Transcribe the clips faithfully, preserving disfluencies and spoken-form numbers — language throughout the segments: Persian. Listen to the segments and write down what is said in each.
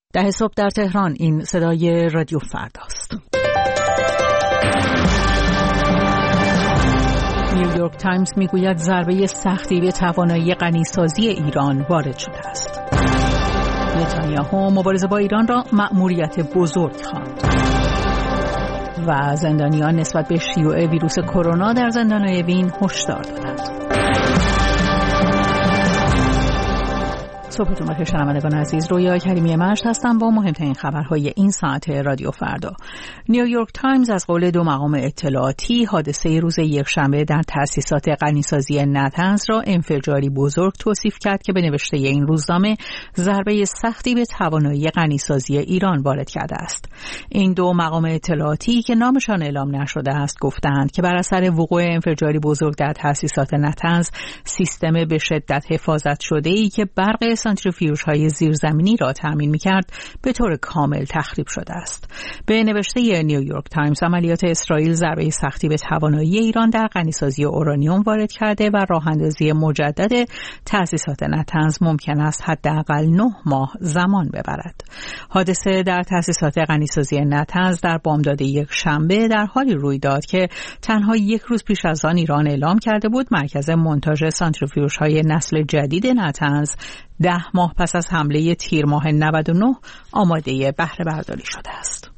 ده صبح در تهران. این صدای رادیو فرداست. نیویورک تایمز میگوید ضربه سختی به توانایی غنیسازی ایران وارد شده است. نتانیاهو مبارزه با ایران را مأموریت بزرگ خواند. و زندانیان نسبت به شیوع ویروس کرونا در زندان اوین هشدار دادند. صبحتون بخیر شنوندگان عزیز، رویا کریمی مشت هستم با مهمترین خبرهای این ساعت رادیو فردا. نیویورک تایمز از قول دو مقام اطلاعاتی حادثه روز یکشنبه در تأسیسات غنیسازی نتنز را انفجاری بزرگ توصیف کرد که به نوشته این روزنامه ضربه سختی به توانایی غنیسازی ایران وارد کرده است. این دو مقام اطلاعاتی که نامشان اعلام نشده است گفتند که بر اثر وقوع انفجاری بزرگ در تأسیسات نتنز سیستم به شدت حفاظت شده‌ای که برق سانتریفیوژهای زیرزمینی را تامین می‌کرد به طور کامل تخریب شده است. به نوشته نیویورک تایمز عملیات اسرائیل ضربه سختی به توانایی ایران در غنیسازی اورانیوم وارد کرده و راه‌اندازی مجدد تأسیسات نتنز ممکن است حداقل نه ماه زمان ببرد. حادثه در تأسیسات غنیسازی نتنز در بامداد یک شنبه در حالی روی داد که تنها یک روز پیش از آن ایران اعلام کرده بود مرکز مونتاژ سانتریفیوژهای نسل جدید نتنز ده ماه پس از حمله تیر ماه نود و نه آماده بهره برداری شده است.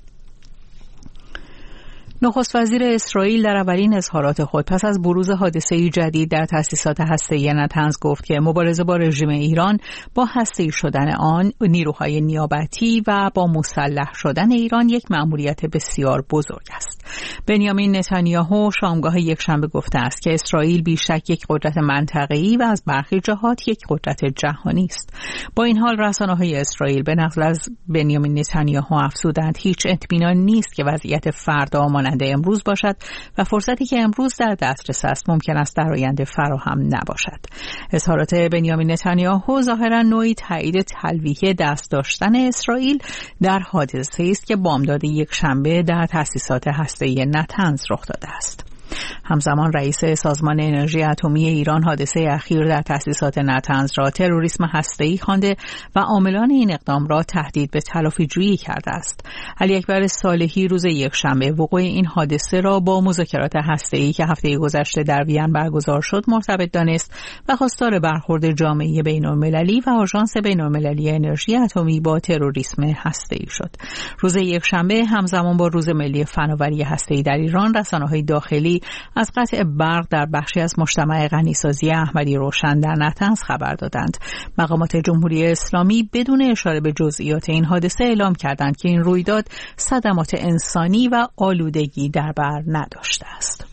نخست وزیر اسرائیل در اولین اظهارات خود پس از بروز حادثه جدید در تأسیسات هسته‌ای نتنز گفت که مبارزه با رژیم ایران با هسته‌ای شدن آن، نیروهای نیابتی و با مسلح شدن ایران یک مأموریت بسیار بزرگ است. بنیامین نتانیاهو شامگاه یکشنبه گفته است که اسرائیل بیشک یک قدرت منطقه‌ای و از برخی جهات یک قدرت جهانی است. با این حال رسانه‌های اسرائیل به نقل از بنیامین نتانیاهو افزودند هیچ اطمینان نیست که وضعیت فردا مانند امروز باشد و فرصتی که امروز در دسترس است ممکن است در آینده فراهم نباشد. اظهارات بنیامین نتانیاهو ظاهراً نوعی تایید تلویح دست داشتن اسرائیل در حادثه‌ای است که بامداد یک شنبه در تأسیسات هسته‌ای نتنز رخ داده است. همزمان رئیس سازمان انرژی اتمی ایران حادثه اخیر در تأسیسات نتنز را تروریسم هسته‌ای خوانده و عاملان این اقدام را تهدید به تلافی‌جویی کرده است. علی اکبر صالحی روز یکشنبه وقوع این حادثه را با مذاکرات هسته‌ای که هفته گذشته در وین برگزار شد مرتبط دانست و خواستار برخورد جامعه بین‌المللی و آژانس بین‌المللی انرژی اتمی با تروریسم هسته‌ای شد. روز یکشنبه همزمان با روز ملی فناوری هسته‌ای در ایران رسانه‌های داخلی از قطع برق در بخشی از مجتمع غنیسازی احمدی روشن در نتنز خبر دادند. مقامات جمهوری اسلامی بدون اشاره به جزئیات این حادثه اعلام کردند که این رویداد صدمات انسانی و آلودگی در بر نداشته است.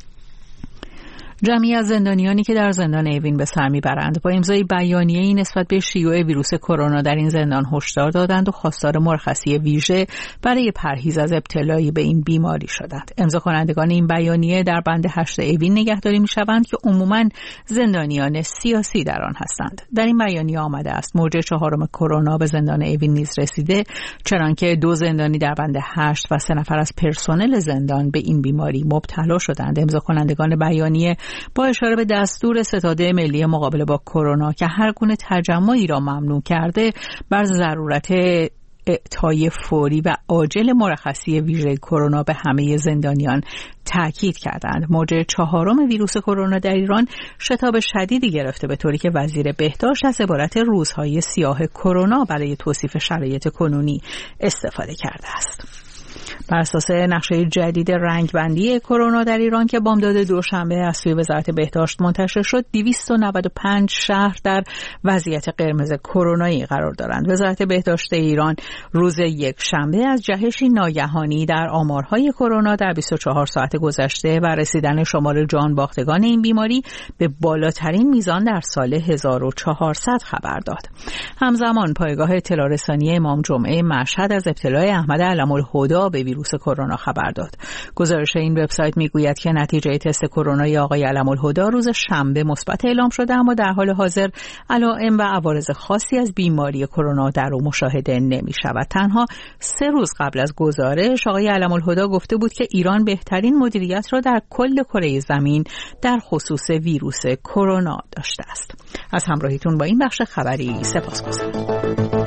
جمعی از زندانیانی که در زندان اوین به سر میبرند با امضای بیانیه‌ای نسبت به شیوع ویروس کرونا در این زندان هشدار دادند و خواستار مرخصی ویژه برای پرهیز از ابتلای به این بیماری شدند. امضا کنندگان این بیانیه در بند هشت اوین نگهداری میشوند که عموماً زندانیان سیاسی در آن هستند. در این بیانیه آمده است موج چهارم کرونا به زندان اوین نیز رسیده، چنانکه دو زندانی در بند هشت و سه نفر از پرسنل زندان به این بیماری مبتلا شدند. امضا کنندگان بیانیه با اشاره به دستور ستاد ملی مقابله با کرونا که هر گونه تجمعی را ممنوع کرده بر ضرورت اعطای فوری و عاجل مرخصی ویژه کرونا به همه زندانیان تاکید کردند. موج چهارم ویروس کرونا در ایران شتاب شدیدی گرفته به طوری که وزیر بهداشت از عبارت روزهای سیاه کرونا برای توصیف شرایط کنونی استفاده کرده است. بر اساس نقشه جدید رنگبندی کرونا در ایران که بامداد دوشنبه از سوی وزارت بهداشت منتشر شد، دویست و نود و پنج شهر در وضعیت قرمز کرونایی قرار دارند. وزارت بهداشت ایران روز یک شنبه از جهشی ناگهانی در آمارهای کرونا در بیست و چهار ساعت گذشته و رسیدن شمار جان باختگان این بیماری به بالاترین میزان در سال هزار و چهارصد خبر داد. همزمان پایگاه اطلاع رسانی امام جمعه مشهد از ابتلای احمد علم‌الهدی به ویروس کرونا خبر داد. گزارش این وبسایت میگوید که نتیجه تست کرونای آقای علم‌الهدی روز شنبه مثبت اعلام شده، اما در حال حاضر علائم و عوارض خاصی از بیماری کرونا در او مشاهده نمی‌شود. تنها سه روز قبل از گزارش آقای علم‌الهدی گفته بود که ایران بهترین مدیریت را در کل کره زمین در خصوص ویروس کرونا داشته است. از همراهیتون با این بخش خبری سپاسگزارم.